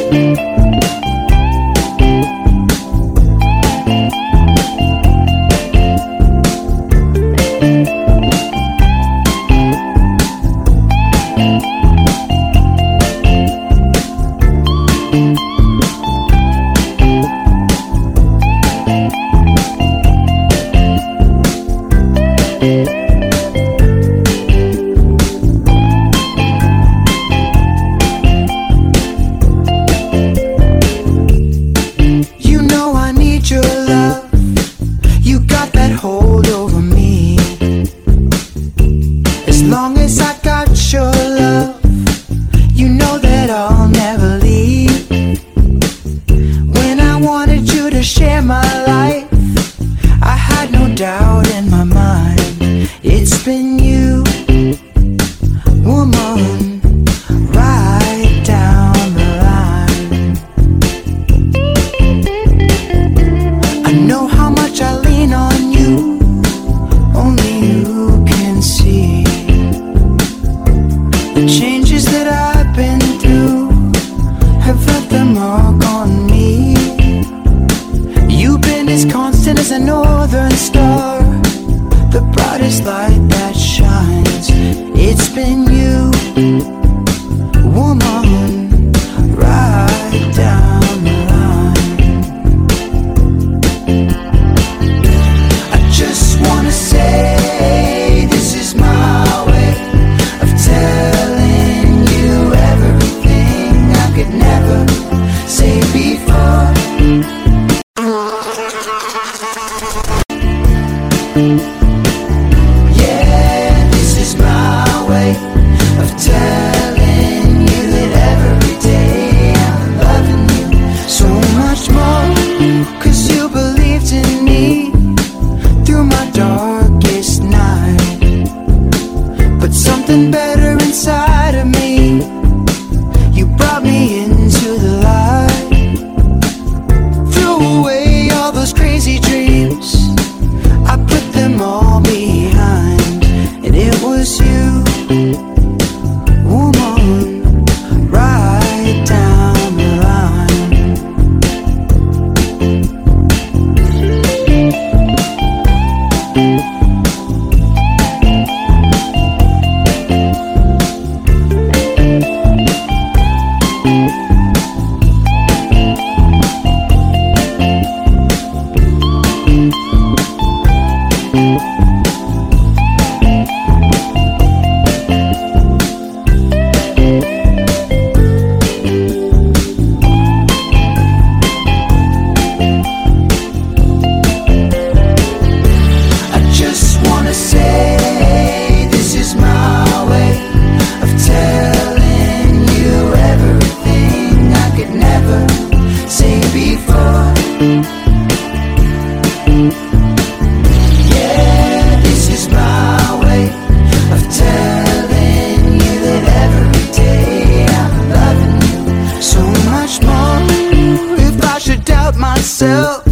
Hold over me. As long as I got your love, you know that I'll never leave. When I wanted you to share my life, I had no doubt in my mind. It's been you, woman, right down the line. I know how much I lean on you, only you can see the changes that I've been through have left a mark on me. You've been as constant as a northern star, the brightest light that shines. It's been you, woman, right down the line. I just wanna say this is my way of telling you everything I could never say before. Yeah, this is my way of telling you that every day I'm loving you so much more. 'Cause you believed in me through my darkest night, but something better inside of me, you brought me into the light. Threw away all those crazy dreams, I put them all behind, and it was you, woman, right down the line. Myself,